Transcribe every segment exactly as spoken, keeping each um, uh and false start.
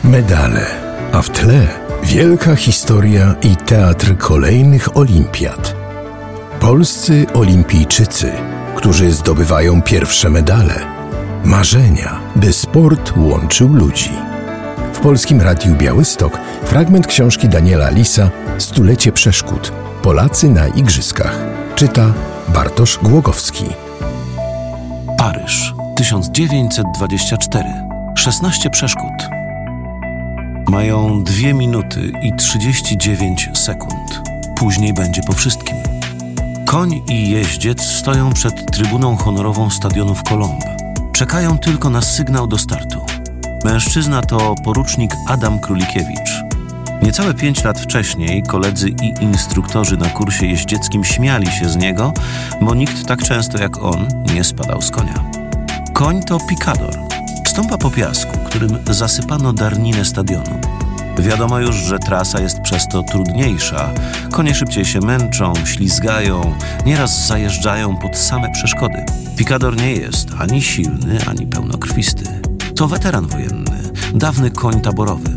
Medale, a w tle wielka historia i teatr kolejnych olimpiad. Polscy olimpijczycy, którzy zdobywają pierwsze medale. Marzenia, by sport łączył ludzi. W Polskim Radiu Białystok fragment książki Daniela Lisa Stulecie przeszkód. Polacy na igrzyskach. Czyta Bartosz Głogowski. Paryż, tysiąc dziewięćset dwadzieścia cztery. szesnaście przeszkód. Mają dwie minuty i trzydzieści dziewięć sekund. Później będzie po wszystkim. Koń i jeździec stoją przed trybuną honorową stadionu w Colombe. Czekają tylko na sygnał do startu. Mężczyzna to porucznik Adam Królikiewicz. Niecałe pięć lat wcześniej koledzy i instruktorzy na kursie jeździeckim śmiali się z niego, bo nikt tak często jak on nie spadał z konia. Koń to pikador. Stąpa po piasku, którym zasypano darninę stadionu. Wiadomo już, że trasa jest przez to trudniejsza. Konie szybciej się męczą, ślizgają, nieraz zajeżdżają pod same przeszkody. Pikador nie jest ani silny, ani pełnokrwisty. To weteran wojenny, dawny koń taborowy.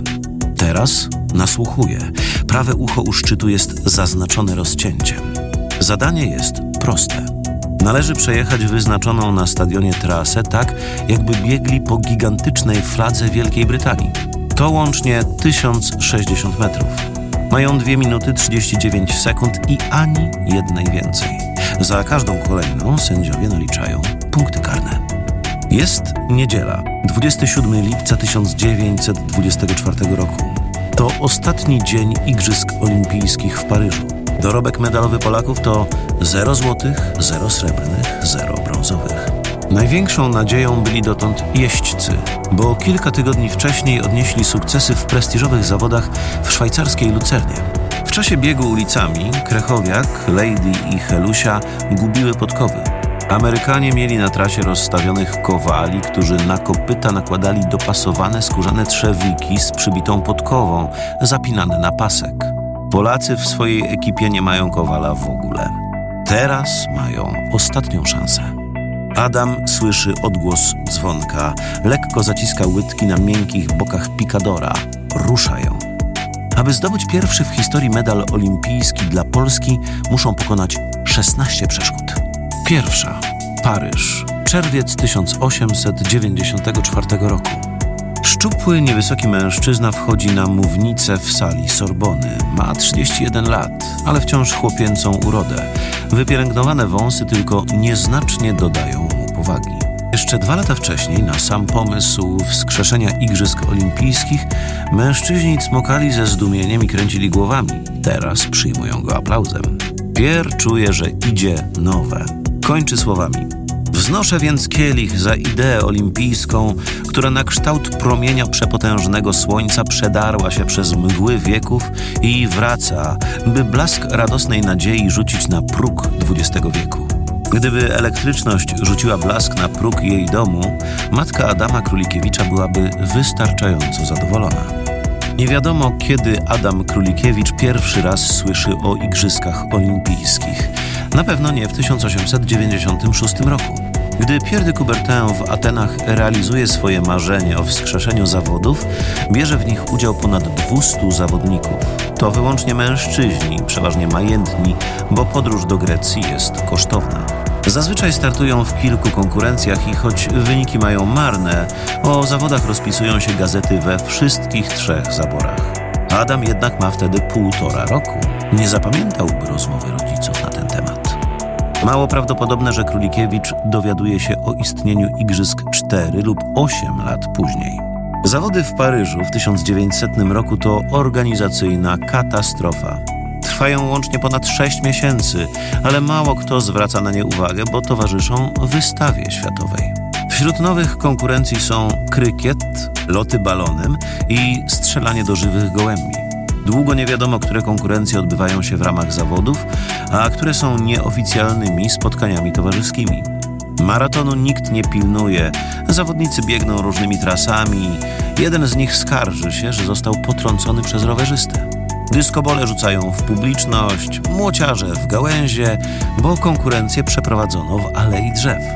Teraz nasłuchuje. Prawe ucho u szczytu jest zaznaczone rozcięciem. Zadanie jest proste. Należy przejechać wyznaczoną na stadionie trasę tak, jakby biegli po gigantycznej fladze Wielkiej Brytanii. To łącznie tysiąc sześćdziesiąt metrów. Mają dwie minuty trzydzieści dziewięć sekund i ani jednej więcej. Za każdą kolejną sędziowie naliczają punkty karne. Jest niedziela, dwudziestego siódmego lipca tysiąc dziewięćset dwudziestego czwartego roku. To ostatni dzień Igrzysk Olimpijskich w Paryżu. Dorobek medalowy Polaków to zero złotych, zero srebrnych, zero brązowych. Największą nadzieją byli dotąd jeźdźcy, bo kilka tygodni wcześniej odnieśli sukcesy w prestiżowych zawodach w szwajcarskiej Lucernie. W czasie biegu ulicami Krechowiak, Lady i Helusia gubiły podkowy. Amerykanie mieli na trasie rozstawionych kowali, którzy na kopyta nakładali dopasowane skórzane trzewiki z przybitą podkową, zapinane na pasek. Polacy w swojej ekipie nie mają kowala w ogóle. Teraz mają ostatnią szansę. Adam słyszy odgłos dzwonka, lekko zaciska łydki na miękkich bokach pikadora. Ruszają. Aby zdobyć pierwszy w historii medal olimpijski dla Polski, muszą pokonać szesnaście przeszkód. Pierwsza. Paryż. Czerwiec tysiąc osiemset dziewięćdziesiątego czwartego roku. Szczupły, niewysoki mężczyzna wchodzi na mównicę w sali Sorbony. Ma trzydzieści jeden lat, ale wciąż chłopięcą urodę. Wypielęgnowane wąsy tylko nieznacznie dodają mu powagi. Jeszcze dwa lata wcześniej, na sam pomysł wskrzeszenia Igrzysk Olimpijskich, mężczyźni cmokali ze zdumieniem i kręcili głowami. Teraz przyjmują go aplauzem. Pier czuje, że idzie nowe. Kończy słowami: wznoszę więc kielich za ideę olimpijską, która na kształt promienia przepotężnego słońca przedarła się przez mgły wieków i wraca, by blask radosnej nadziei rzucić na próg dwudziestego wieku. Gdyby elektryczność rzuciła blask na próg jej domu, matka Adama Królikiewicza byłaby wystarczająco zadowolona. Nie wiadomo, kiedy Adam Królikiewicz pierwszy raz słyszy o Igrzyskach Olimpijskich. Na pewno nie w tysiąc osiemset dziewięćdziesiątym szóstym roku. Gdy Pierre de Coubertin w Atenach realizuje swoje marzenie o wskrzeszeniu zawodów, bierze w nich udział ponad dwustu zawodników. To wyłącznie mężczyźni, przeważnie majętni, bo podróż do Grecji jest kosztowna. Zazwyczaj startują w kilku konkurencjach i choć wyniki mają marne, o zawodach rozpisują się gazety we wszystkich trzech zaborach. Adam jednak ma wtedy półtora roku. Nie zapamiętałby rozmowy rodziców na ten temat. Mało prawdopodobne, że Królikiewicz dowiaduje się o istnieniu Igrzysk cztery lub osiem lat później. Zawody w Paryżu w tysiąc dziewięćsetnym roku to organizacyjna katastrofa. Trwają łącznie ponad sześć miesięcy, ale mało kto zwraca na nie uwagę, bo towarzyszą wystawie światowej. Wśród nowych konkurencji są krykiet, loty balonem i strzelanie do żywych gołębi. Długo nie wiadomo, które konkurencje odbywają się w ramach zawodów, a które są nieoficjalnymi spotkaniami towarzyskimi. Maratonu nikt nie pilnuje, zawodnicy biegną różnymi trasami. Jeden z nich skarży się, że został potrącony przez rowerzystę. Dyskobole rzucają w publiczność, młociarze w gałęzie, bo konkurencję przeprowadzono w Alei Drzew.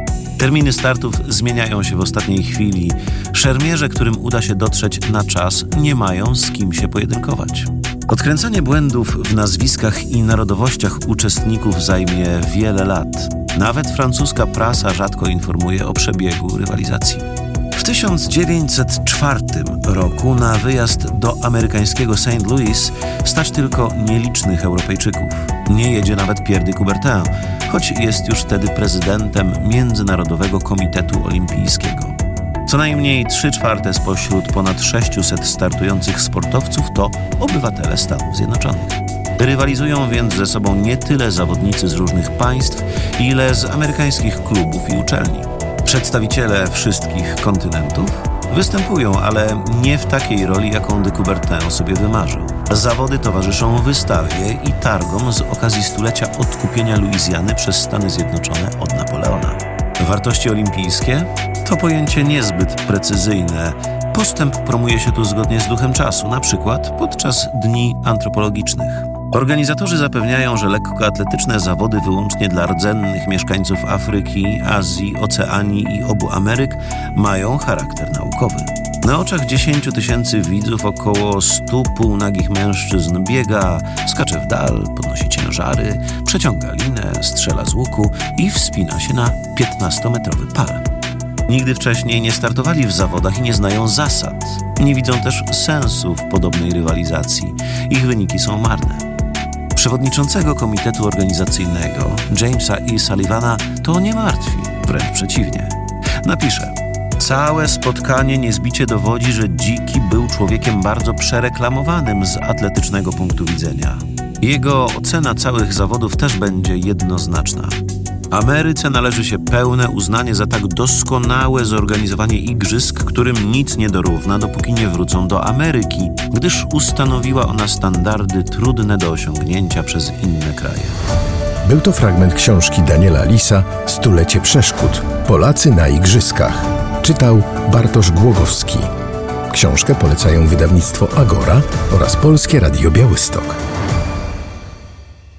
Terminy startów zmieniają się w ostatniej chwili. Szermierze, którym uda się dotrzeć na czas, nie mają z kim się pojedynkować. Odkręcanie błędów w nazwiskach i narodowościach uczestników zajmie wiele lat. Nawet francuska prasa rzadko informuje o przebiegu rywalizacji. W tysiąc dziewięćset czwartym roku na wyjazd do amerykańskiego Saint Louis stać tylko nielicznych Europejczyków. Nie jedzie nawet Pierre de Coubertin, choć jest już wtedy prezydentem Międzynarodowego Komitetu Olimpijskiego. Co najmniej trzy czwarte spośród ponad sześciuset startujących sportowców to obywatele Stanów Zjednoczonych. Rywalizują więc ze sobą nie tyle zawodnicy z różnych państw, ile z amerykańskich klubów i uczelni. Przedstawiciele wszystkich kontynentów występują, ale nie w takiej roli, jaką de Coubertin o sobie wymarzył. Zawody towarzyszą wystawie i targom z okazji stulecia odkupienia Luizjany przez Stany Zjednoczone od Napoleona. Wartości olimpijskie? To pojęcie niezbyt precyzyjne. Postęp promuje się tu zgodnie z duchem czasu, na przykład podczas dni antropologicznych. Organizatorzy zapewniają, że lekkoatletyczne zawody wyłącznie dla rdzennych mieszkańców Afryki, Azji, Oceanii i obu Ameryk mają charakter naukowy. Na oczach dziesięciu tysięcy widzów około stu półnagich mężczyzn biega, skacze w dal, podnosi ciężary, przeciąga linę, strzela z łuku i wspina się na piętnastometrowy par. Nigdy wcześniej nie startowali w zawodach i nie znają zasad. Nie widzą też sensu w podobnej rywalizacji. Ich wyniki są marne. Przewodniczącego komitetu organizacyjnego, Jamesa E. Sullivana, to nie martwi, wręcz przeciwnie. Napisze: całe spotkanie niezbicie dowodzi, że Dziki był człowiekiem bardzo przereklamowanym z atletycznego punktu widzenia. Jego ocena całych zawodów też będzie jednoznaczna. Ameryce należy się pełne uznanie za tak doskonałe zorganizowanie igrzysk, którym nic nie dorówna, dopóki nie wrócą do Ameryki, gdyż ustanowiła ona standardy trudne do osiągnięcia przez inne kraje. Był to fragment książki Daniela Lisa Stulecie przeszkód. Polacy na igrzyskach. Czytał Bartosz Głogowski. Książkę polecają wydawnictwo Agora oraz Polskie Radio Białystok.